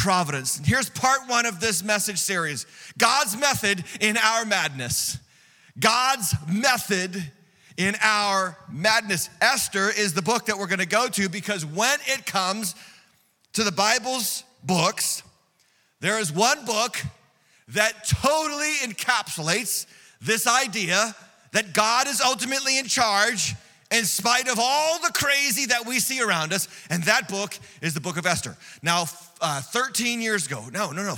providence. Here's part one of this message series, God's method in our madness. God's method in our madness. Esther is the book that we're gonna go to because when it comes to the Bible's books, there is one book that totally encapsulates this idea that God is ultimately in charge in spite of all the crazy that we see around us, and that book is the book of Esther. Now, 14 years ago,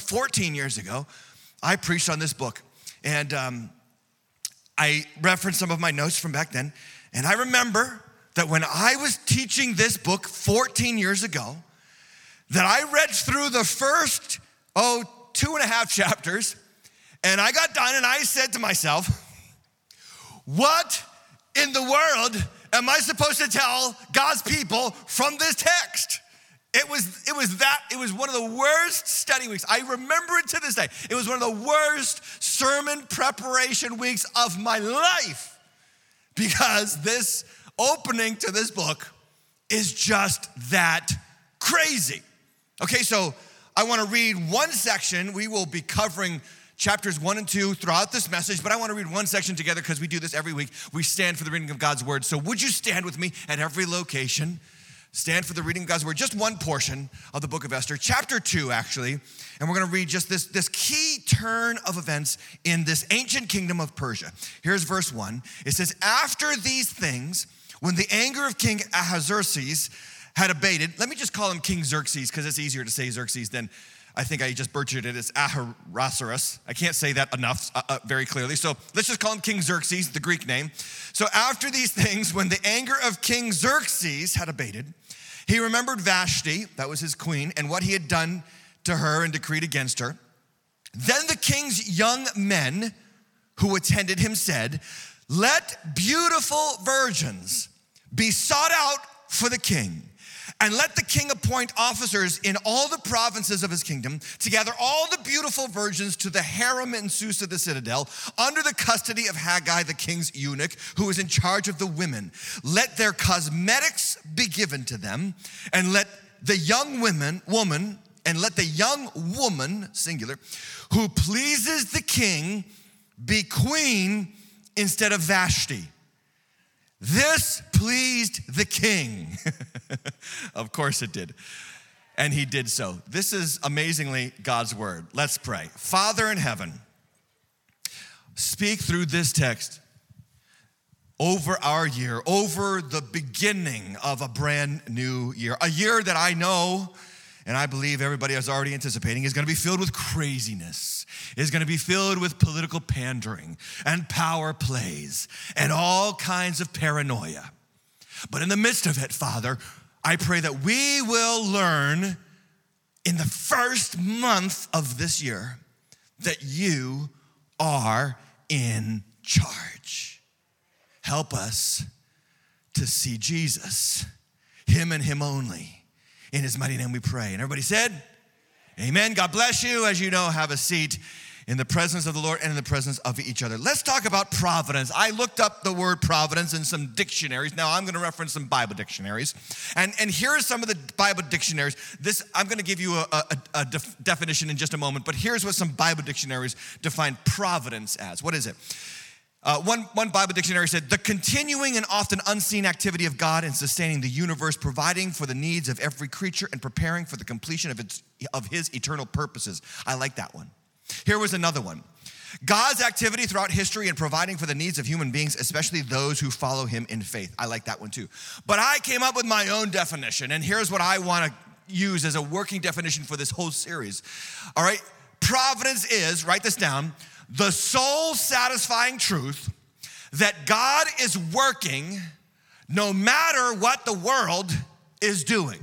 I preached on this book, and I referenced some of my notes from back then, and I remember that when I was teaching this book 14 years ago, that I read through the first, 2.5 chapters, and I got done and I said to myself, what in the world am I supposed to tell God's people from this text? It was one of the worst study weeks. I remember it to this day. It was one of the worst sermon preparation weeks of my life because this opening to this book is just that crazy. Okay, so I want to read one section. We will be covering chapters 1 and 2 throughout this message, but I want to read one section together because we do this every week. We stand for the reading of God's word. So would you stand with me at every location? Stand for the reading of God's word. Just one portion of the book of Esther, chapter 2 actually, and we're going to read just this key turn of events in this ancient kingdom of Persia. Here's verse 1. It says, after these things, when the anger of King Ahasuerus had abated, let me just call him King Xerxes because it's easier to say Xerxes than I think I just butchered it. It's Ahasuerus. I can't say that enough very clearly. So let's just call him King Xerxes, the Greek name. So after these things, when the anger of King Xerxes had abated, he remembered Vashti, that was his queen, and what he had done to her and decreed against her. Then the king's young men who attended him said, let beautiful virgins be sought out for the king. And let the king appoint officers in all the provinces of his kingdom to gather all the beautiful virgins to the harem in Susa the citadel under the custody of Haggai, the king's eunuch, who is in charge of the women. Let their cosmetics be given to them, and let the young woman, singular, who pleases the king be queen instead of Vashti. This pleased the king. Of course it did. And he did so. This is amazingly God's word. Let's pray. Father in heaven, speak through this text over our year, over the beginning of a brand new year. A year that I know, and I believe everybody is already anticipating, is going to be filled with craziness, is going to be filled with political pandering and power plays and all kinds of paranoia. But in the midst of it, Father, I pray that we will learn in the first month of this year that you are in charge. Help us to see Jesus, him and him only. In his mighty name we pray. And everybody said, amen. God bless you. As you know, have a seat in the presence of the Lord and in the presence of each other. Let's talk about providence. I looked up the word providence in some dictionaries. Now I'm going to reference some Bible dictionaries. And here are some of the Bible dictionaries. I'm going to give you a definition in just a moment, but here's what some Bible dictionaries define providence as. What is it? One Bible dictionary said, the continuing and often unseen activity of God in sustaining the universe, providing for the needs of every creature and preparing for the completion of his eternal purposes. I like that one. Here was another one. God's activity throughout history in providing for the needs of human beings, especially those who follow him in faith. I like that one too. But I came up with my own definition, and here's what I want to use as a working definition for this whole series. All right, providence is, write this down, the soul-satisfying truth that God is working no matter what the world is doing.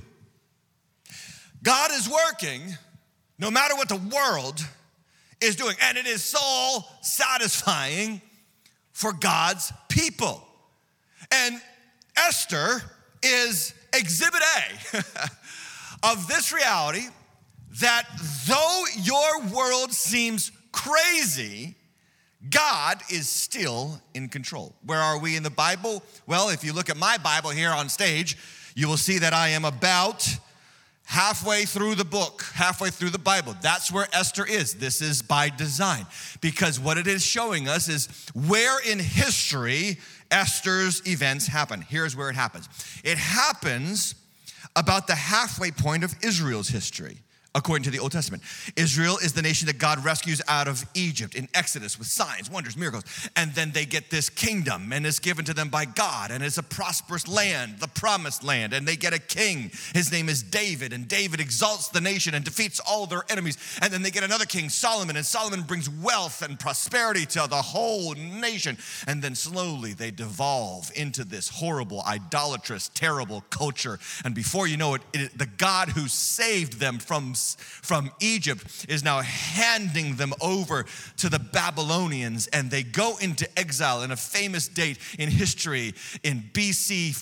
God is working no matter what the world is doing. And it is soul-satisfying for God's people. And Esther is exhibit A of this reality that though your world seems crazy, God is still in control. Where are we in the Bible? Well, if you look at my Bible here on stage, you will see that I am about halfway through the book, halfway through the Bible. That's where Esther is. This is by design, because what it is showing us is where in history Esther's events happen. Here's where it happens. It happens about the halfway point of Israel's history. According to the Old Testament, Israel is the nation that God rescues out of Egypt in Exodus with signs, wonders, miracles. And then they get this kingdom, and it's given to them by God, and it's a prosperous land, the promised land. And they get a king. His name is David, and David exalts the nation and defeats all their enemies. And then they get another king, Solomon, and Solomon brings wealth and prosperity to the whole nation. And then slowly they devolve into this horrible, idolatrous, terrible culture. And before you know it, the God who saved them from Egypt is now handing them over to the Babylonians, and they go into exile in a famous date in history in BC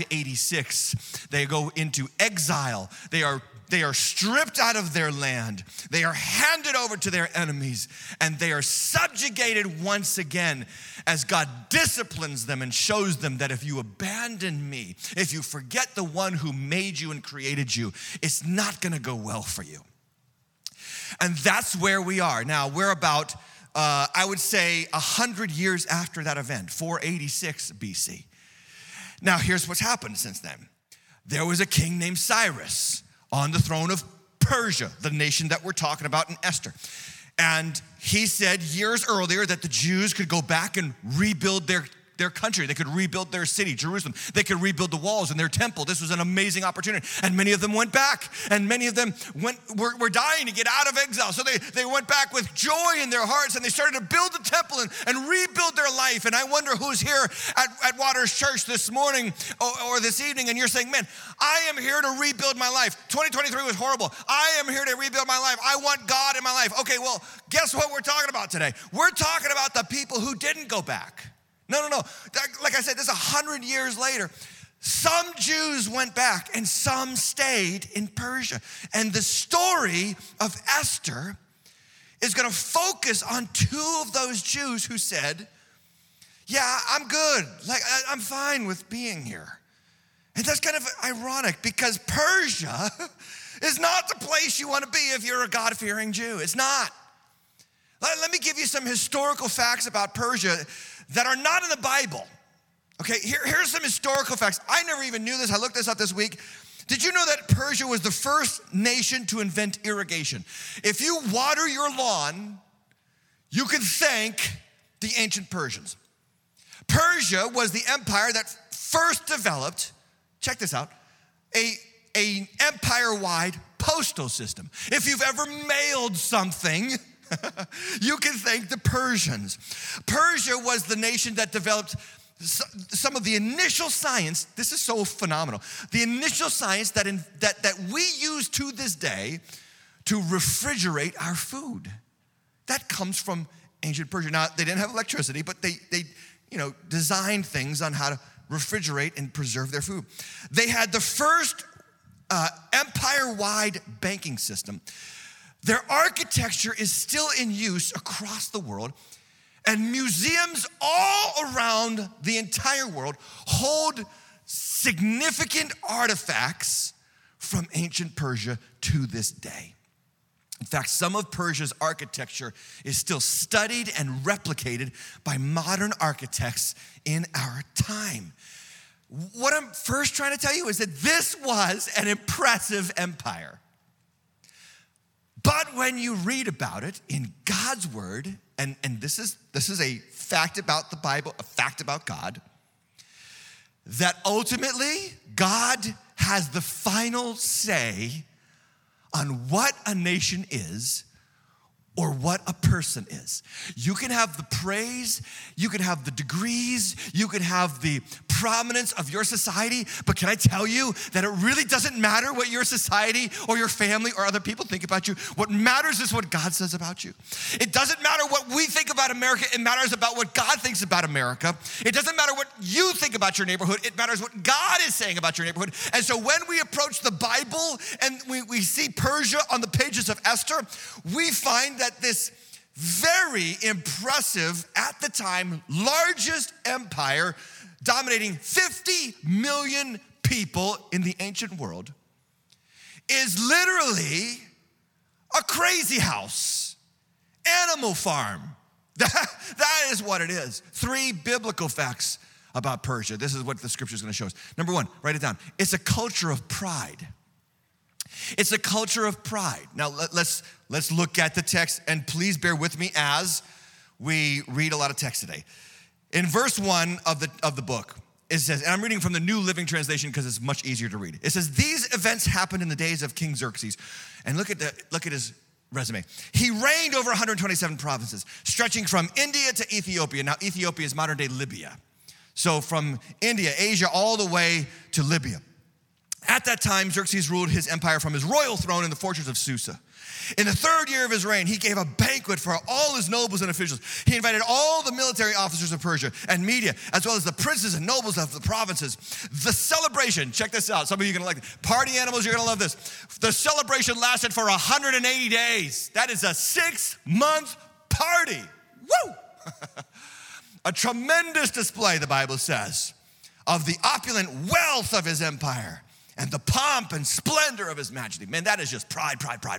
586. They go into exile. They are stripped out of their land. They are handed over to their enemies, and they are subjugated once again as God disciplines them and shows them that if you abandon me, if you forget the one who made you and created you, it's not gonna go well for you. And that's where we are. Now, we're about, I would say, 100 years after that event, 486 BC. Now, here's what's happened since then. There was a king named Cyrus on the throne of Persia, the nation that we're talking about in Esther. And he said years earlier that the Jews could go back and rebuild their country. They could rebuild their city, Jerusalem. They could rebuild the walls in their temple. This was an amazing opportunity. And many of them went back. And many of them were dying to get out of exile. So they went back with joy in their hearts, and they started to build the temple and rebuild their life. And I wonder who's here at Waters Church this morning or this evening, and you're saying, man, I am here to rebuild my life. 2023 was horrible. I am here to rebuild my life. I want God in my life. Okay, well, guess what we're talking about today? We're talking about the people who didn't go back. No. Like I said, this is 100 years later. Some Jews went back and some stayed in Persia. And the story of Esther is going to focus on two of those Jews who said, yeah, I'm good. Like, I'm fine with being here. And that's kind of ironic because Persia is not the place you want to be if you're a God-fearing Jew. It's not. Let me give you some historical facts about Persia that are not in the Bible. Okay, here's some historical facts. I never even knew this. I looked this up this week. Did you know that Persia was the first nation to invent irrigation? If you water your lawn, you can thank the ancient Persians. Persia was the empire that first developed, check this out, an empire-wide postal system. If you've ever mailed something, you can thank the Persians. Persia was the nation that developed some of the initial science. This is so phenomenal. The initial science that we use to this day to refrigerate our food. That comes from ancient Persia. Now, they didn't have electricity, but they designed things on how to refrigerate and preserve their food. They had the first empire-wide banking system. Their architecture is still in use across the world, and museums all around the entire world hold significant artifacts from ancient Persia to this day. In fact, some of Persia's architecture is still studied and replicated by modern architects in our time. What I'm first trying to tell you is that this was an impressive empire. But when you read about it in God's word, and this is a fact about the Bible, a fact about God, that ultimately God has the final say on what a nation is or what a person is. You can have the praise, you can have the degrees, you can have the prominence of your society, but can I tell you that it really doesn't matter what your society or your family or other people think about you. What matters is what God says about you. It doesn't matter what we think about America, it matters about what God thinks about America. It doesn't matter what you think about your neighborhood, it matters what God is saying about your neighborhood. And so when we approach the Bible and we see Persia on the pages of Esther, we find that this very impressive, at the time, largest empire dominating 50 million people in the ancient world is literally a crazy house, animal farm. That is what it is. 3 biblical facts about Persia. This is what the scripture is going to show us. Number 1, write it down. It's a culture of pride. It's a culture of pride. Now, let's look at the text, and please bear with me as we read a lot of text today. In verse 1 of the book, it says, and I'm reading from the New Living Translation because it's much easier to read. It says, these events happened in the days of King Xerxes. And look at his resume. He reigned over 127 provinces, stretching from India to Ethiopia. Now, Ethiopia is modern-day Libya. So from India, Asia, all the way to Libya. At that time, Xerxes ruled his empire from his royal throne in the fortress of Susa. In the 3rd year of his reign, he gave a banquet for all his nobles and officials. He invited all the military officers of Persia and Media, as well as the princes and nobles of the provinces. The celebration, check this out. Some of you are going to like it. Party animals, you're going to love this. The celebration lasted for 180 days. That is a 6-month party. Woo! A tremendous display, the Bible says, of the opulent wealth of his empire and the pomp and splendor of his majesty. Man, that is just pride.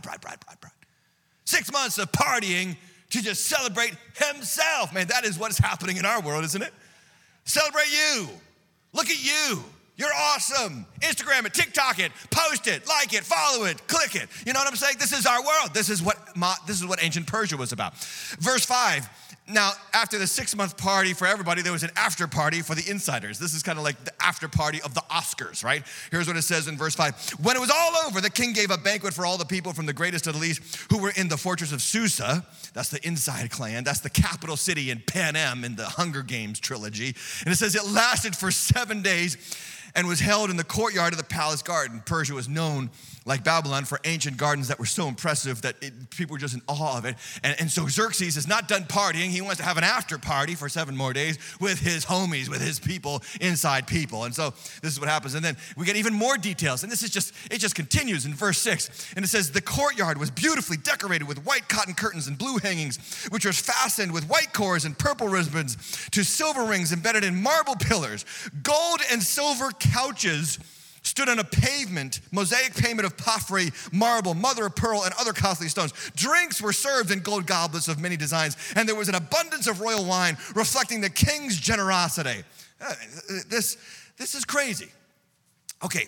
6 months of partying to just celebrate himself. Man, that is what is happening in our world, isn't it? Celebrate you. Look at you. You're awesome. Instagram it, TikTok it, post it, like it, follow it, click it. You know what I'm saying? This is our world. This is what ancient Persia was about. Verse 5. Now, after the 6-month party for everybody, there was an after party for the insiders. This is kind of like the after party of the Oscars, right? Here's what it says in verse 5. When it was all over, the king gave a banquet for all the people from the greatest to the least who were in the fortress of Susa. That's the inside clan. That's the capital city in Panem in the Hunger Games trilogy. And it says it lasted for 7 days and was held in the courtyard of the palace garden. Persia was known, like Babylon, for ancient gardens that were so impressive that people were just in awe of it. And so Xerxes is not done partying. He wants to have an after party for 7 more days with his homies, with his people, inside people. And so this is what happens. And then we get even more details. And it just continues in verse 6. And it says, the courtyard was beautifully decorated with white cotton curtains and blue hangings, which was fastened with white cords and purple ribbons to silver rings embedded in marble pillars. Gold and silver couches stood on a pavement, mosaic pavement of porphyry, marble, mother of pearl, and other costly stones. Drinks were served in gold goblets of many designs, and there was an abundance of royal wine, reflecting the king's generosity. This is crazy. Okay,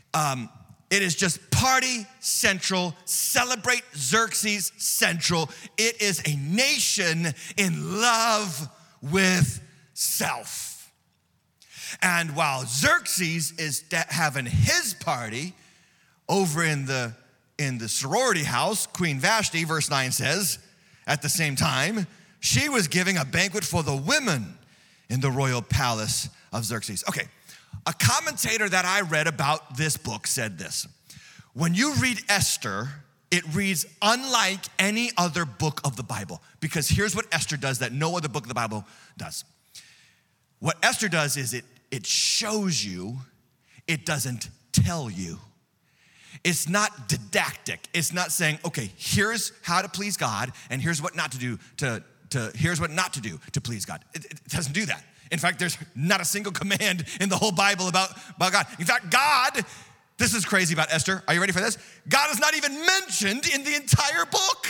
it is just party central, celebrate Xerxes central. It is a nation in love with self. And while Xerxes is having his party over in the sorority house, Queen Vashti, verse 9 says, at the same time, she was giving a banquet for the women in the royal palace of Xerxes. Okay, a commentator that I read about this book said this. When you read Esther, it reads unlike any other book of the Bible, because here's what Esther does that no other book of the Bible does. What Esther does is it shows you, it doesn't tell you. It's not didactic. It's not saying, okay, here's how to please God, and here's what not to do here's what not to do to please God. It doesn't do that. In fact, there's not a single command in the whole Bible about God. In fact, God, this is crazy about Esther. Are you ready for this? God is not even mentioned in the entire book.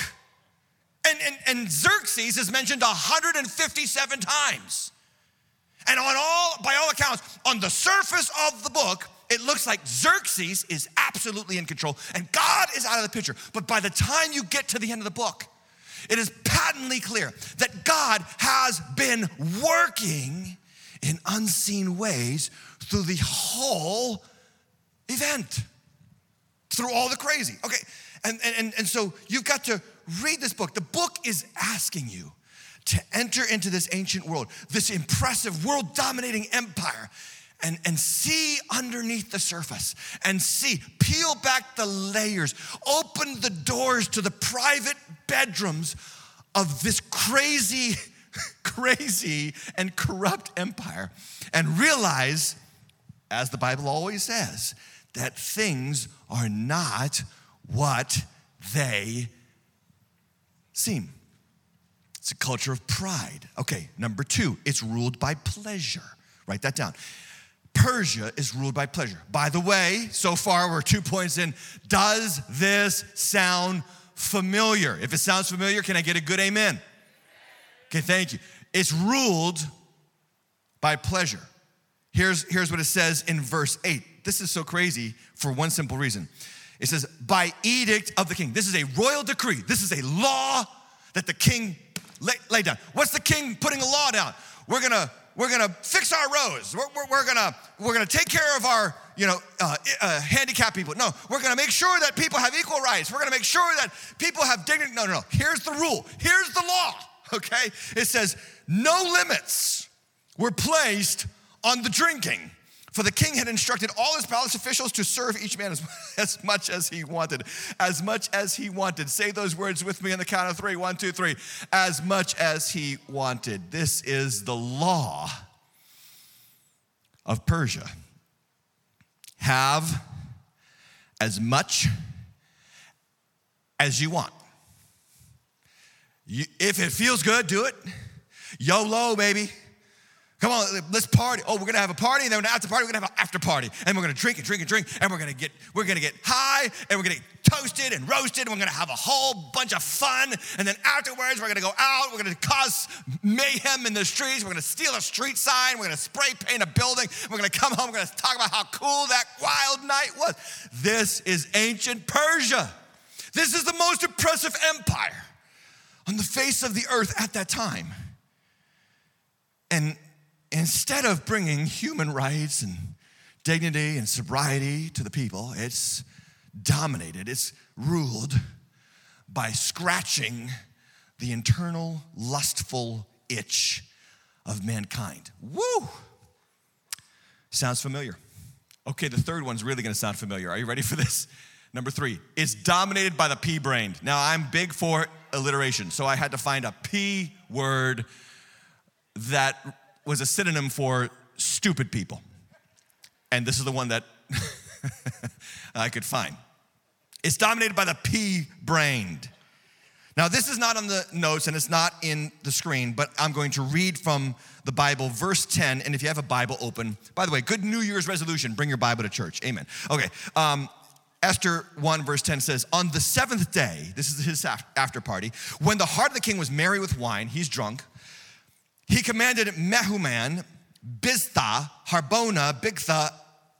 And Xerxes is mentioned 157 times. And by all accounts, on the surface of the book, it looks like Xerxes is absolutely in control and God is out of the picture. But by the time you get to the end of the book, it is patently clear that God has been working in unseen ways through the whole event, through all the crazy. Okay, and so you've got to read this book. The book is asking you to enter into this ancient world, this impressive world-dominating empire, and see underneath the surface, and peel back the layers, open the doors to the private bedrooms of this crazy and corrupt empire, and realize, as the Bible always says, that things are not what they seem. It's a culture of pride. Okay, number 2, it's ruled by pleasure. Write that down. Persia is ruled by pleasure. By the way, so far we're 2 points in. Does this sound familiar? If it sounds familiar, can I get a good amen? Okay, thank you. It's ruled by pleasure. Here's what it says in verse 8. This is so crazy for one simple reason. It says, by edict of the king. This is a royal decree. This is a law that the king laid down. What's the king putting a law down? We're gonna fix our roads. We're gonna take care of our handicapped people. No, we're gonna make sure that people have equal rights. We're gonna make sure that people have dignity. No. Here's the rule. Here's the law. Okay? It says no limits were placed on the drinking. For the king had instructed all his palace officials to serve each man as much as he wanted. As much as he wanted. Say those words with me on the count of 3. 1, 2, 3. As much as he wanted. This is the law of Persia. Have as much as you want. If it feels good, do it. YOLO, baby. Come on, let's party. Oh, we're gonna have a party, and then after party, we're gonna have an after party, and we're gonna drink and drink and drink, and we're gonna get high, and we're gonna get toasted and roasted, and we're gonna have a whole bunch of fun, and then afterwards, we're gonna go out, we're gonna cause mayhem in the streets, we're gonna steal a street sign, we're gonna spray paint a building, we're gonna come home, we're gonna talk about how cool that wild night was. This is ancient Persia. This is the most impressive empire on the face of the earth at that time. And instead of bringing human rights and dignity and sobriety to the people, it's dominated, it's ruled by scratching the internal lustful itch of mankind. Woo! Sounds familiar. Okay, the third one's really gonna sound familiar. Are you ready for this? Number 3, it's dominated by the P-brained. Now, I'm big for alliteration, so I had to find a P word that was a synonym for stupid people. And this is the one that I could find. It's dominated by the P-brained. Now, this is not on the notes and it's not in the screen, but I'm going to read from the Bible, verse 10. And if you have a Bible open, by the way, good New Year's resolution, bring your Bible to church. Amen. Okay. Esther 1 verse 10 says, on the 7th day, this is his after party, when the heart of the king was merry with wine, he's drunk, he commanded Mehuman, Biztha, Harbona, Bigtha,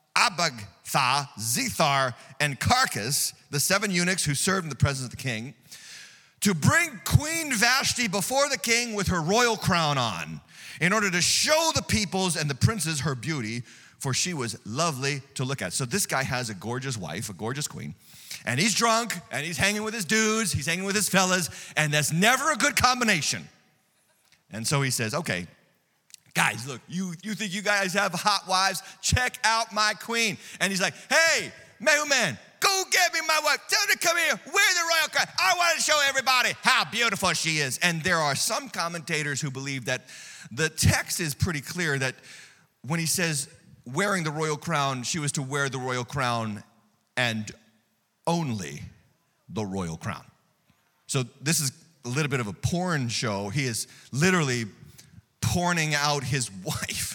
Abagtha, Zethar, and Carcass, the 7 eunuchs who served in the presence of the king, to bring Queen Vashti before the king with her royal crown on, in order to show the peoples and the princes her beauty, for she was lovely to look at. So this guy has a gorgeous wife, a gorgeous queen, and he's drunk, and he's hanging with his dudes, he's hanging with his fellas, and that's never a good combination. And so he says, okay, guys, look, you think you guys have hot wives? Check out my queen. And he's like, hey, Mehuman, go get me my wife. Tell her to come here. Wear the royal crown. I want to show everybody how beautiful she is. And there are some commentators who believe that the text is pretty clear that when he says wearing the royal crown, she was to wear the royal crown and only the royal crown. So this is a little bit of a porn show. He is literally porning out his wife.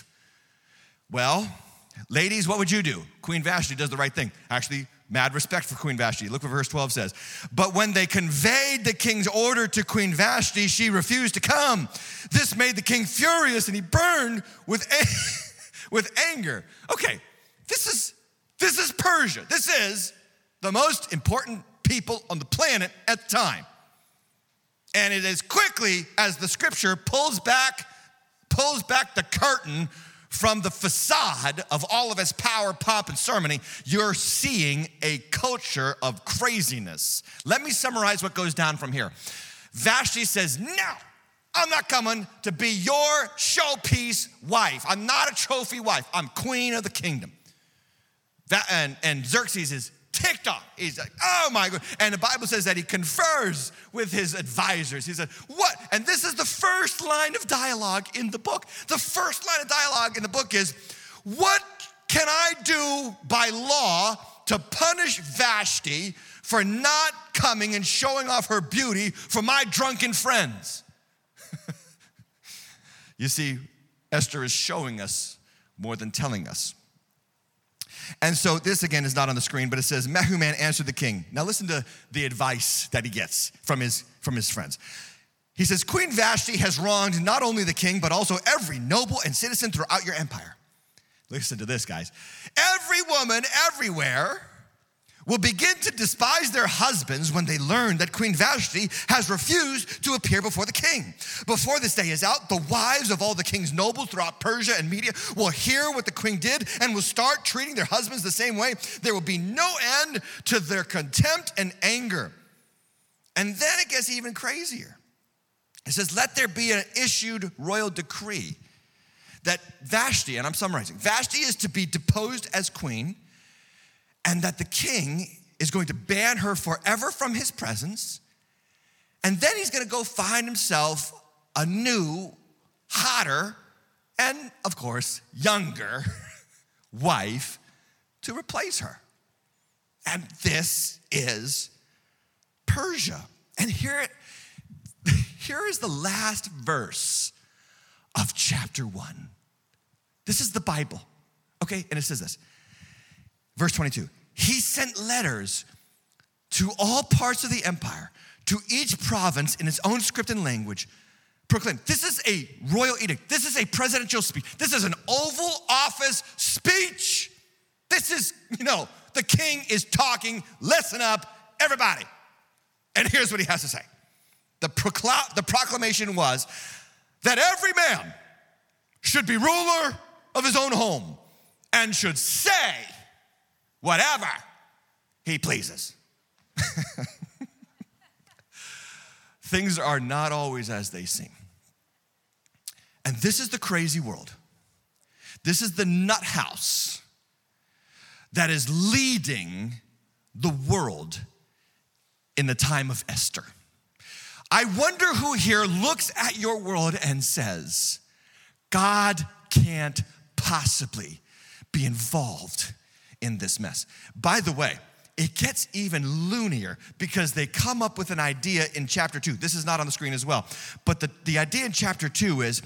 Well, ladies, what would you do? Queen Vashti does the right thing. Actually, mad respect for Queen Vashti. Look what verse 12 says. But when they conveyed the king's order to Queen Vashti, she refused to come. This made the king furious, and he burned with anger. Okay, this is Persia. This is the most important people on the planet at the time. And it is quickly as the scripture pulls back the curtain from the facade of all of its power, pomp, and ceremony, you're seeing a culture of craziness. Let me summarize what goes down from here. Vashti says, no, I'm not coming to be your showpiece wife. I'm not a trophy wife. I'm queen of the kingdom. And Xerxes is ticked off. He's like, oh my God. And the Bible says that he confers with his advisors. He said, what? And this is the first line of dialogue in the book. The first line of dialogue in the book is, what can I do by law to punish Vashti for not coming and showing off her beauty for my drunken friends? You see, Esther is showing us more than telling us. And so this, again, is not on the screen, but it says, Mehuman answered the king. Now listen to the advice that he gets from his friends. He says, Queen Vashti has wronged not only the king, but also every noble and citizen throughout your empire. Listen to this, guys. Every woman everywhere will begin to despise their husbands when they learn that Queen Vashti has refused to appear before the king. Before this day is out, the wives of all the king's nobles throughout Persia and Media will hear what the queen did and will start treating their husbands the same way. There will be no end to their contempt and anger. And then it gets even crazier. It says, let there be an issued royal decree that Vashti, and I'm summarizing, Vashti is to be deposed as queen, and that the king is going to ban her forever from his presence, and then he's gonna go find himself a new, hotter, and of course, younger wife to replace her. And this is Persia. And here is the last verse of chapter 1. This is the Bible, okay? And it says this, verse 22. He sent letters to all parts of the empire, to each province in its own script and language, proclaim. This is a royal edict. This is a presidential speech. This is an Oval Office speech. This is, the king is talking. Listen up, everybody. And here's what he has to say. The proclamation was that every man should be ruler of his own home and should say whatever he pleases. Things are not always as they seem. And this is the crazy world. This is the nut house that is leading the world in the time of Esther. I wonder who here looks at your world and says, God can't possibly be involved in this mess. By the way, it gets even loonier because they come up with an idea in chapter 2. This is not on the screen as well. But the idea in chapter 2 is,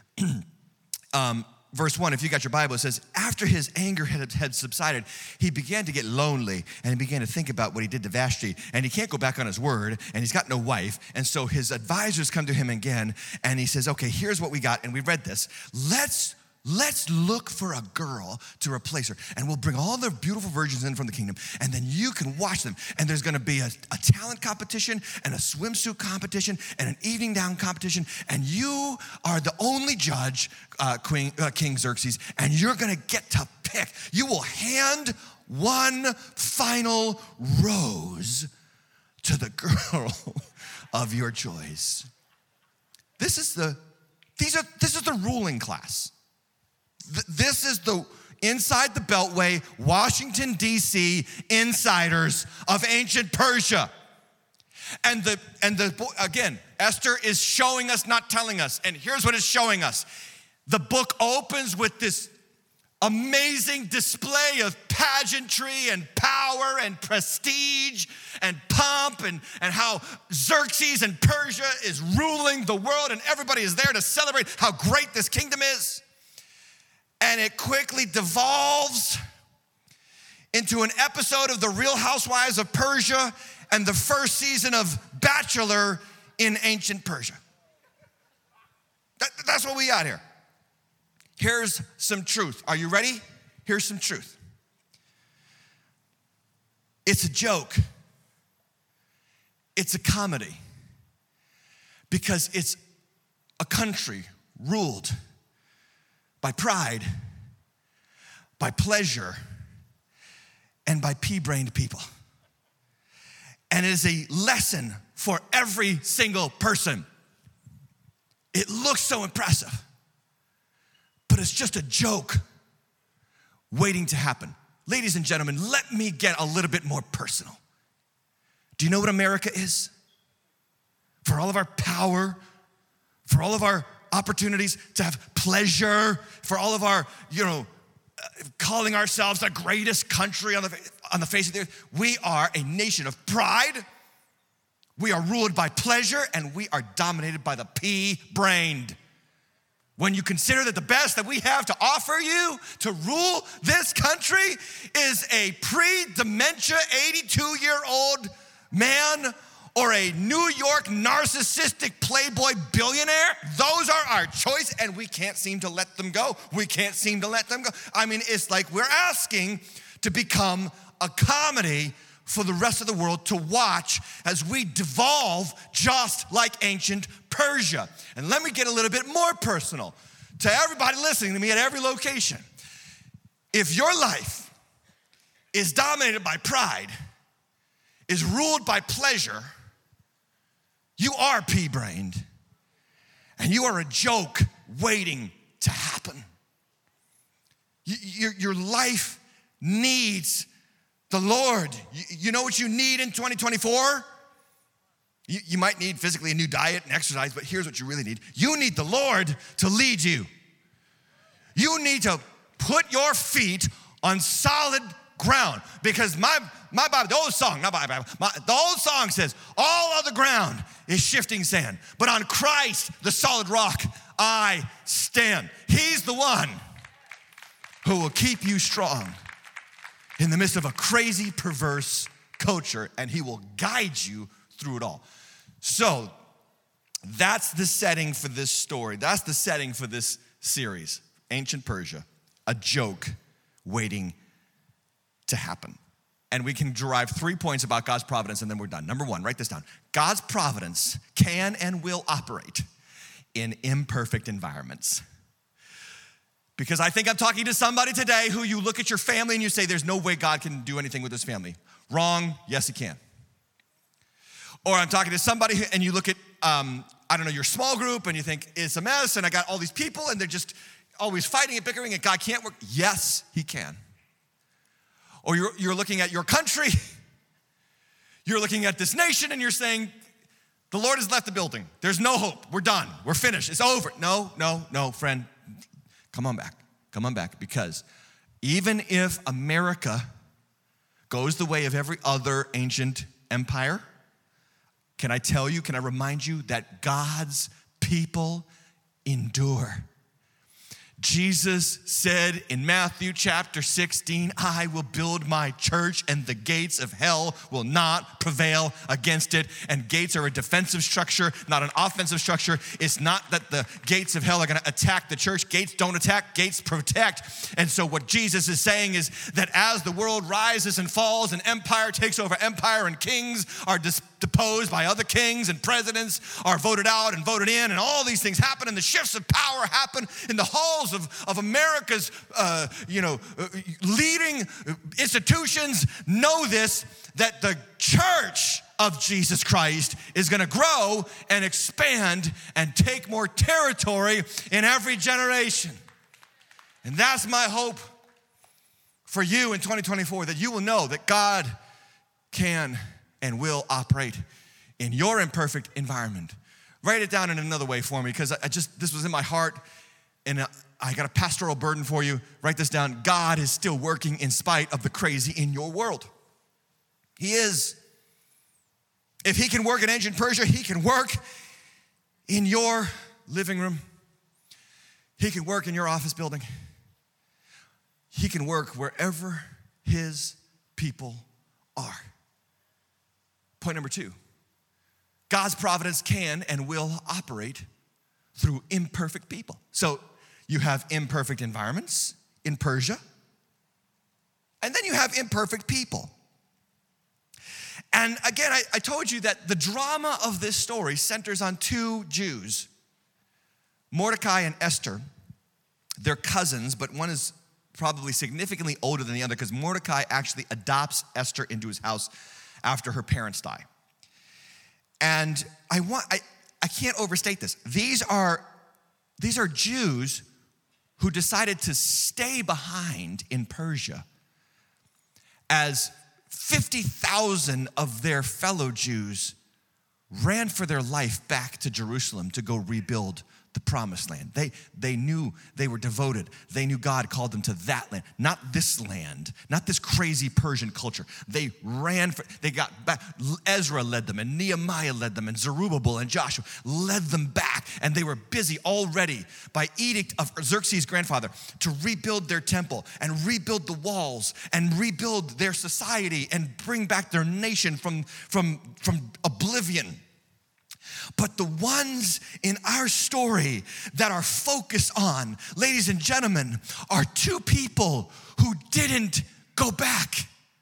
verse 1, if you got your Bible, it says, after his anger had subsided, he began to get lonely and he began to think about what he did to Vashti. And he can't go back on his word and he's got no wife. And so his advisors come to him again and he says, okay, here's what we got. And we read this. Let's look for a girl to replace her. And we'll bring all the beautiful virgins in from the kingdom. And then you can watch them. And there's gonna be a talent competition and a swimsuit competition and an evening gown competition. And you are the only judge, King Xerxes, and you're gonna get to pick. You will hand one final rose to the girl of your choice. This is the ruling class. This is the inside the Beltway, Washington, D.C. insiders of ancient Persia. And again, Esther is showing us, not telling us. And here's what it's showing us. The book opens with this amazing display of pageantry and power and prestige and pomp and how Xerxes and Persia is ruling the world and everybody is there to celebrate how great this kingdom is. And it quickly devolves into an episode of The Real Housewives of Persia and the first season of Bachelor in ancient Persia. That's what we got here. Here's some truth. Are you ready? Here's some truth. It's a joke. It's a comedy. Because it's a country ruled by pride, by pleasure, and by pea-brained people. And it is a lesson for every single person. It looks so impressive, but it's just a joke waiting to happen. Ladies and gentlemen, let me get a little bit more personal. Do you know what America is? For all of our power, for all of our opportunities to have pleasure, for all of our, calling ourselves the greatest country on the face of the earth. We are a nation of pride. We are ruled by pleasure, and we are dominated by the pea-brained. when you consider that the best that we have to offer you to rule this country is a pre-dementia 82-year-old man or a New York narcissistic playboy billionaire? Those are our choice, and we can't seem to let them go. We can't seem to let them go. I mean, it's like we're asking to become a comedy for the rest of the world to watch as we devolve just like ancient Persia. And let me get a little bit more personal to everybody listening to me at every location. If your life is dominated by pride, is ruled by pleasure, you are pea-brained, and you are a joke waiting to happen. Your life needs the Lord. You know what you need in 2024? You might need physically a new diet and exercise, but here's what you really need. You need the Lord to lead you. You need to put your feet on solid ground, because my Bible, the old song, not my Bible, the old song says, all other ground is shifting sand, but on Christ, the solid rock, I stand. He's the one who will keep you strong in the midst of a crazy, perverse culture, and he will guide you through it all. So that's the setting for this story. That's the setting for this series, Ancient Persia, a joke waiting to happen. And we can derive 3 points about God's providence, and then we're done. Number one, write this down. God's providence can and will operate in imperfect environments. Because I think I'm talking to somebody today who you look at your family and you say, there's no way God can do anything with this family. Wrong, yes, he can. Or I'm talking to somebody and you look at, your small group and you think, it's a mess and I got all these people and they're just always fighting and bickering and God can't work. Yes, he can. Or you're looking at your country, you're looking at this nation and you're saying, the Lord has left the building. There's no hope. We're done. We're finished. It's over. No, friend. Come on back, because even if America goes the way of every other ancient empire, can I remind you that God's people endure. Jesus said in Matthew chapter 16, I will build my church and the gates of hell will not prevail against it. And gates are a defensive structure, not an offensive structure. It's not that the gates of hell are gonna attack the church. Gates don't attack, gates protect. And so what Jesus is saying is that as the world rises and falls and empire takes over empire and kings are deposed by other kings and presidents are voted out and voted in and all these things happen and the shifts of power happen in the halls of America's, leading institutions. Know this, that the church of Jesus Christ is gonna grow and expand and take more territory in every generation. And that's my hope for you in 2024, that you will know that God can and will operate in your imperfect environment. Write it down in another way for me, because this was in my heart, and I got a pastoral burden for you. Write this down. God is still working in spite of the crazy in your world. He is. If he can work in ancient Persia, he can work in your living room. He can work in your office building. He can work wherever his people are. Point number two, God's providence can and will operate through imperfect people. So you have imperfect environments in Persia, and then you have imperfect people. And again, I told you that the drama of this story centers on two Jews, Mordecai and Esther. They're cousins, but one is probably significantly older than the other, because Mordecai actually adopts Esther into his house after her parents die. And I can't overstate this. These are Jews who decided to stay behind in Persia as 50,000 of their fellow Jews ran for their life back to Jerusalem to go rebuild the promised land. They knew they were devoted. They knew God called them to that land, not this land, not this crazy Persian culture. They got back. Ezra led them, and Nehemiah led them, and Zerubbabel and Joshua led them back, and they were busy already by edict of Xerxes' grandfather to rebuild their temple and rebuild the walls and rebuild their society and bring back their nation from oblivion. But the ones in our story that are focused on, ladies and gentlemen, are two people who didn't go back.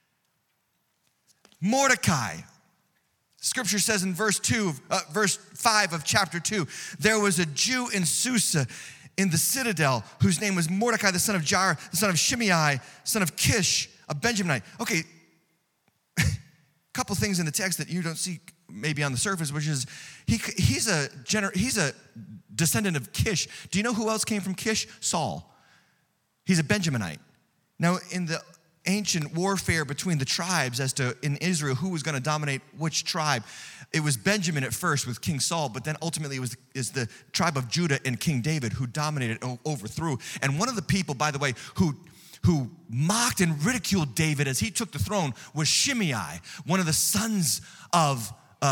Mordecai. Scripture says in verse 5 of chapter 2, there was a Jew in Susa in the citadel whose name was Mordecai, the son of Jair, the son of Shimei, son of Kish, a Benjaminite. Okay, a couple things in the text that you don't see maybe on the surface, which is he's a descendant of Kish. Do you know who else came from Kish? Saul. He's a Benjaminite. Now, in the ancient warfare between the tribes as to in Israel who was going to dominate which tribe, it was Benjamin at first with King Saul, but then ultimately is the tribe of Judah and King David who dominated, overthrew. And one of the people, by the way, who mocked and ridiculed David as he took the throne was Shimei, one of the sons of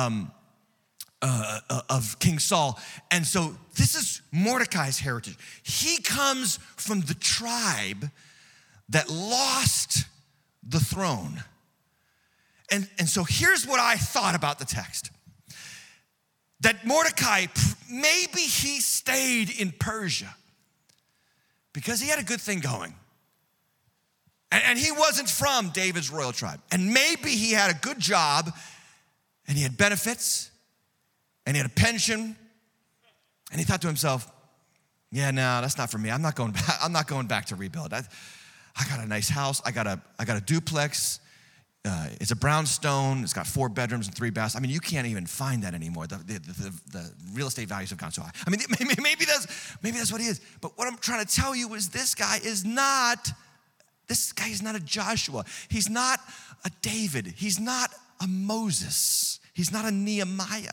King Saul. And so this is Mordecai's heritage. He comes from the tribe that lost the throne. And so here's what I thought about the text. That Mordecai, maybe he stayed in Persia because he had a good thing going. And he wasn't from David's royal tribe. And maybe he had a good job and he had benefits and he had a pension. And he thought to himself, yeah, no, that's not for me. I'm not going back to rebuild. I got a nice house. I got a duplex. It's a brownstone. It's got 4 bedrooms and 3 baths. I mean, you can't even find that anymore. The real estate values have gone so high. I mean, maybe that's what he is. But what I'm trying to tell you is this guy is not a Joshua. He's not a David. He's not a Moses. He's not a Nehemiah.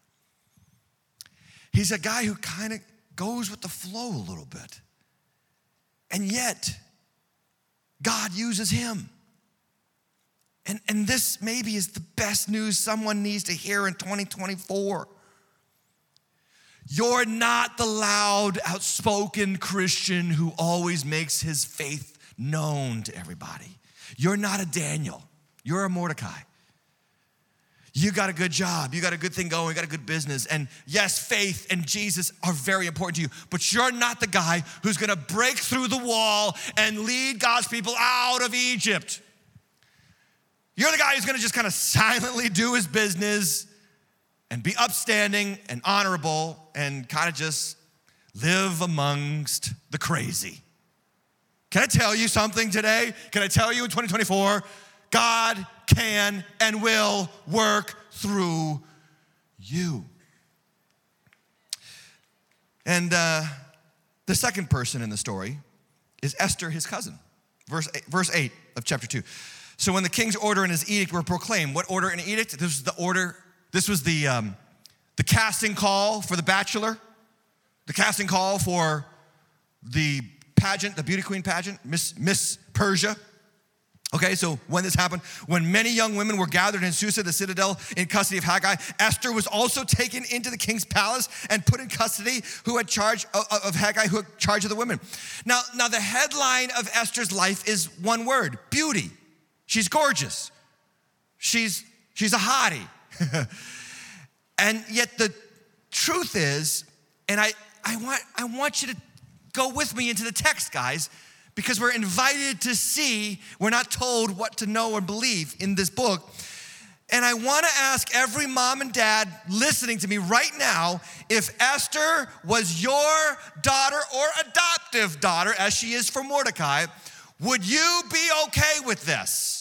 He's a guy who kind of goes with the flow a little bit. And yet, God uses him. And this maybe is the best news someone needs to hear in 2024. You're not the loud, outspoken Christian who always makes his faith known to everybody. You're not a Daniel. You're a Mordecai. You got a good job. You got a good thing going. You got a good business. And yes, faith and Jesus are very important to you, but you're not the guy who's going to break through the wall and lead God's people out of Egypt. You're the guy who's going to just kind of silently do his business and be upstanding and honorable and kind of just live amongst the crazy. Can I tell you something today? Can I tell you in 2024, God can and will work through you. And the second person in the story is Esther, his cousin. Verse 8 of chapter 2. So when the king's order and his edict were proclaimed, what order and edict? This was the order, this was the casting call for the bachelor, the casting call for the pageant, the beauty queen pageant, Miss Persia. Okay, so when this happened, when many young women were gathered in Susa, the citadel, in custody of Haggai, Esther was also taken into the king's palace and put in custody, who had charge of Haggai, who had charge of the women. Now the headline of Esther's life is one word: beauty. She's gorgeous. She's a hottie. And yet the truth is, and I want you to go with me into the text, guys, because we're invited to see, we're not told what to know or believe in this book. And I want to ask every mom and dad listening to me right now, if Esther was your daughter or adoptive daughter, as she is for Mordecai, would you be okay with this?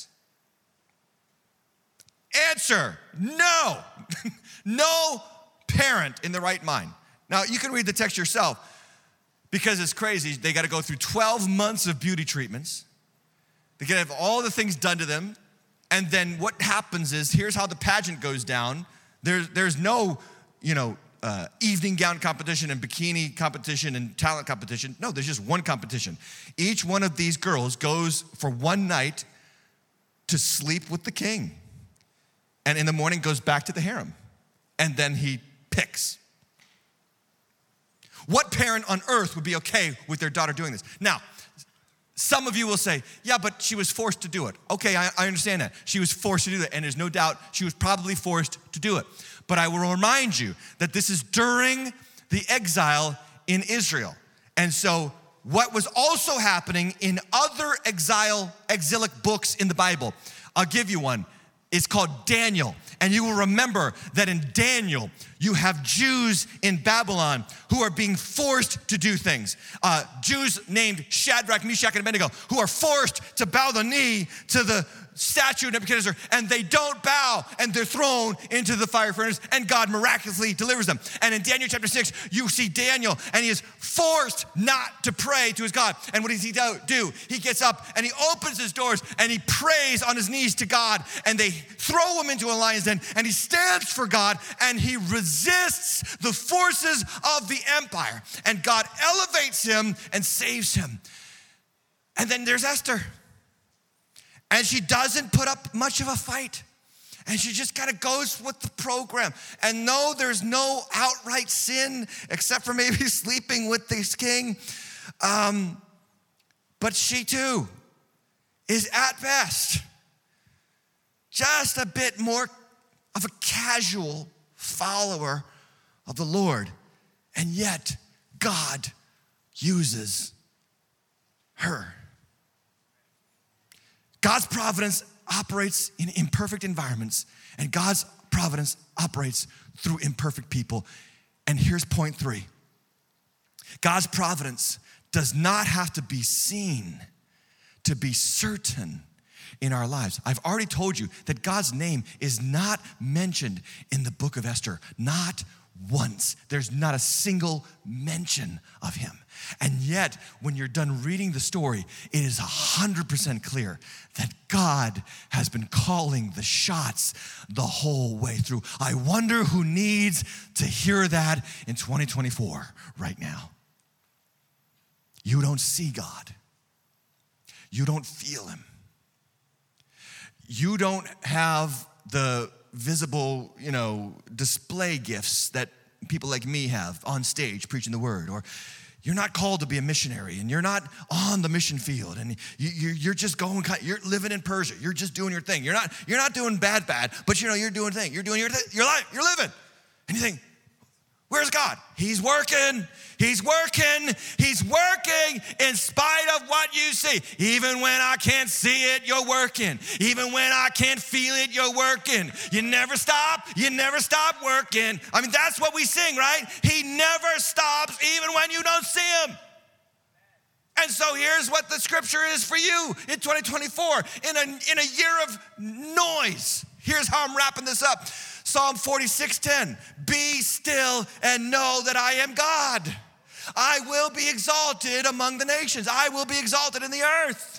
Answer, no. No parent in the right mind. Now, you can read the text yourself because it's crazy. They got to go through 12 months of beauty treatments. They got to have all the things done to them. And then what happens is, here's how the pageant goes down. There's no, evening gown competition and bikini competition and talent competition. No, there's just one competition. Each one of these girls goes for one night to sleep with the king. And in the morning goes back to the harem. And then he picks. What parent on earth would be okay with their daughter doing this? Now, some of you will say, yeah, but she was forced to do it. Okay, I understand that. She was forced to do that, and there's no doubt she was probably forced to do it. But I will remind you that this is during the exile in Israel. And so what was also happening in other exilic books in the Bible, I'll give you one. It's called Daniel. And you will remember that in Daniel, you have Jews in Babylon who are being forced to do things. Jews named Shadrach, Meshach, and Abednego who are forced to bow the knee to the statue of Nebuchadnezzar, and they don't bow, and they're thrown into the fire furnace, and God miraculously delivers them. And in Daniel chapter 6, you see Daniel, and he is forced not to pray to his God. And what does he do? He gets up, and he opens his doors, and he prays on his knees to God, and they throw him into a lion's den, and he stands for God, and he resists the forces of the empire, and God elevates him and saves him. And then there's Esther. And she doesn't put up much of a fight. And she just kind of goes with the program. And no, there's no outright sin except for maybe sleeping with this king. But she too is at best just a bit more of a casual follower of the Lord. And yet God uses her. God's providence operates in imperfect environments, and God's providence operates through imperfect people. And here's point 3. God's providence does not have to be seen to be certain in our lives. I've already told you that God's name is not mentioned in the book of Esther, not once. There's not a single mention of him. And yet, when you're done reading the story, it is 100% clear that God has been calling the shots the whole way through. I wonder who needs to hear that in 2024 right now. You don't see God. You don't feel him. You don't have the visible, display gifts that people like me have on stage preaching the word, or you're not called to be a missionary, and you're not on the mission field, and you're just going. You're living in Persia. You're just doing your thing. You're not doing bad, but you're doing thing. You're doing your life. You're living, and you think, where's God? He's working. He's working. He's working in spite of what you see. Even when I can't see it, you're working. Even when I can't feel it, you're working. You never stop. You never stop working. I mean, that's what we sing, right? He never stops even when you don't see him. And so here's what the scripture is for you in 2024. In a year of noise, here's how I'm wrapping this up. Psalm 46:10, be still and know that I am God. I will be exalted among the nations. I will be exalted in the earth.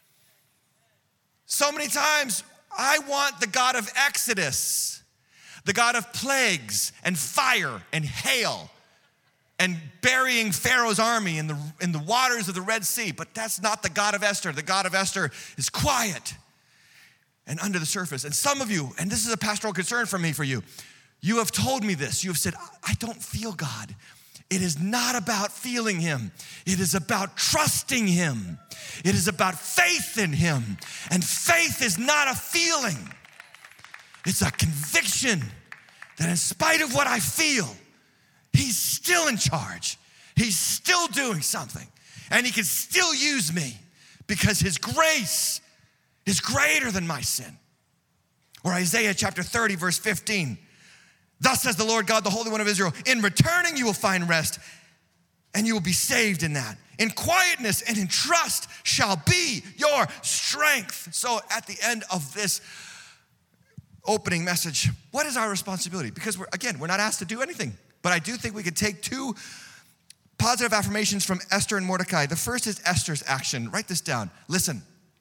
So many times, I want the God of Exodus, the God of plagues and fire and hail and burying Pharaoh's army in the waters of the Red Sea. But that's not the God of Esther. The God of Esther is quiet and under the surface. And some of you, and this is a pastoral concern for you, you have told me this. You have said, I don't feel God. It is not about feeling him. It is about trusting him. It is about faith in him. And faith is not a feeling. It's a conviction that in spite of what I feel, he's still in charge. He's still doing something. And he can still use me because his grace is greater than my sin. Or Isaiah chapter 30, verse 15. Thus says the Lord God, the Holy One of Israel, in returning you will find rest, and you will be saved in that. In quietness and in trust shall be your strength. So at the end of this opening message, what is our responsibility? Because we're not asked to do anything. But I do think we could take 2 positive affirmations from Esther and Mordecai. The first is Esther's action. Write this down. Listen.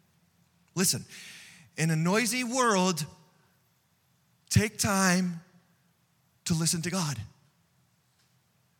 In a noisy world, take time to listen to God.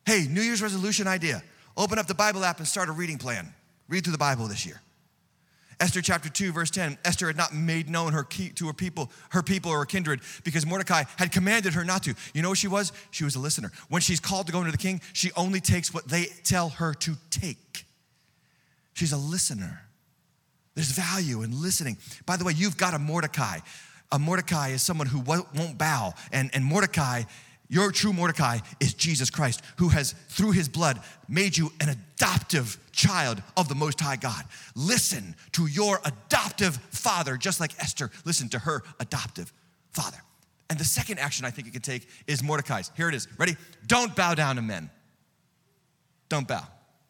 Hey, New Year's resolution idea. Open up the Bible app and start a reading plan. Read through the Bible this year. Esther chapter 2, verse 10, Esther had not made known her key to her people or her kindred, because Mordecai had commanded her not to. You know what she was? She was a listener. When she's called to go into the king, she only takes what they tell her to take. She's a listener. There's value in listening. By the way, you've got a Mordecai. A Mordecai is someone who won't bow. And Mordecai, your true Mordecai, is Jesus Christ, who has, through his blood, made you an adoptive child of the Most High God. Listen to your adoptive father, just like Esther listened to her adoptive father. And the second action I think you can take is Mordecai's. Here it is. Ready? Don't bow down to men. Don't bow.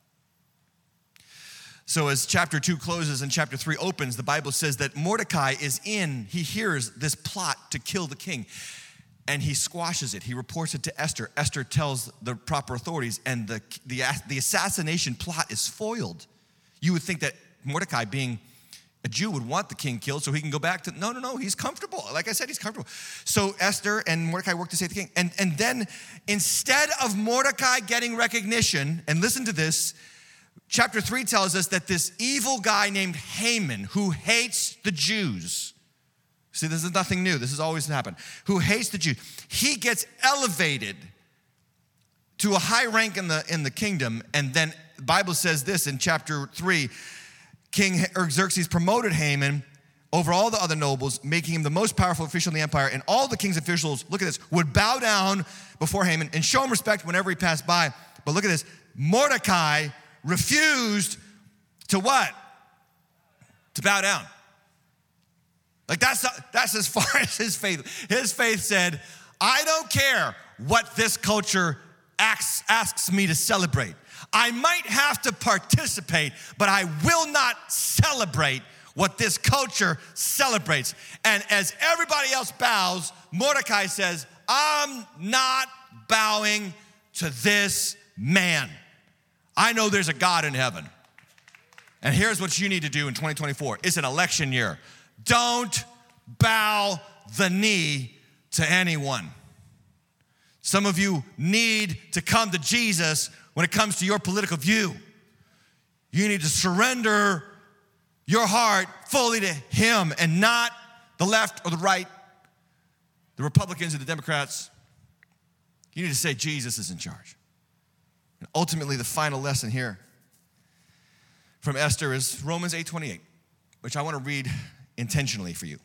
So as chapter 2 closes and chapter 3 opens, the Bible says that Mordecai he hears this plot to kill the king, and he squashes it. He reports it to Esther. Esther tells the proper authorities, and the assassination plot is foiled. You would think that Mordecai, being a Jew, would want the king killed so he can go back to, no, he's comfortable. Like I said, he's comfortable. So Esther and Mordecai work to save the king. And then instead of Mordecai getting recognition, and listen to this, chapter 3 tells us that this evil guy named Haman, who hates the Jews, see, this is nothing new. This has always happened. Who hates the Jews. He gets elevated to a high rank in the kingdom. And then the Bible says this in chapter 3, King Xerxes promoted Haman over all the other nobles, making him the most powerful official in the empire. And all the king's officials, look at this, would bow down before Haman and show him respect whenever he passed by. But look at this, Mordecai refused to what? To bow down. Like that's as far as his faith. His faith said, I don't care what this culture asks me to celebrate. I might have to participate, but I will not celebrate what this culture celebrates. And as everybody else bows, Mordecai says, I'm not bowing to this man. I know there's a God in heaven. And here's what you need to do in 2024. It's an election year. Don't bow the knee to anyone. Some of you need to come to Jesus when it comes to your political view. You need to surrender your heart fully to him and not the left or the right, the Republicans or the Democrats. You need to say Jesus is in charge. And ultimately, the final lesson here from Esther is Romans 8:28, which I want to read intentionally for you.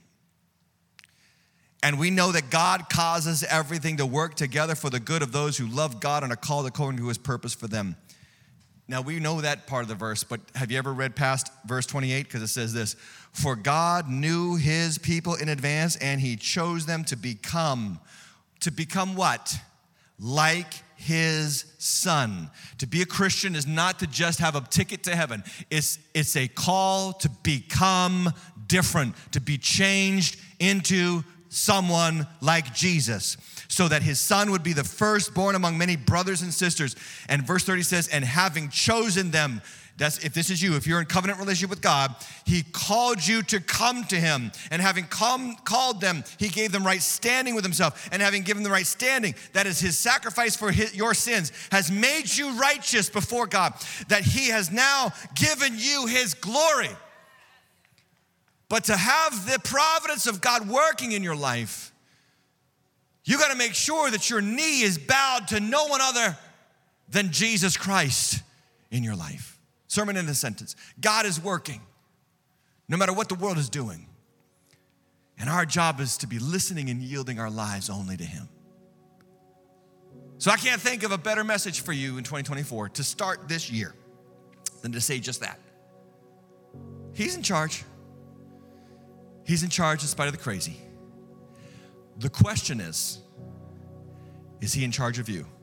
And we know that God causes everything to work together for the good of those who love God and are called according to his purpose for them. Now, we know that part of the verse, but have you ever read past verse 28? Because it says this, for God knew his people in advance, and he chose them to become what? Like his son. To be a Christian is not to just have a ticket to heaven. It's a call to become different, to be changed into someone like Jesus, so that his son would be the firstborn among many brothers and sisters. And verse 30 says, and having chosen them, that's if this is you, if you're in covenant relationship with God, he called you to come to him. And having called them, he gave them right standing with himself. And having given them right standing, that is his sacrifice for your sins, has made you righteous before God, that he has now given you his glory. But to have the providence of God working in your life, you got to make sure that your knee is bowed to no one other than Jesus Christ in your life. Sermon in a sentence. God is working no matter what the world is doing. And our job is to be listening and yielding our lives only to him. So I can't think of a better message for you in 2024 to start this year than to say just that. He's in charge. He's in charge in spite of the crazy. The question is he in charge of you?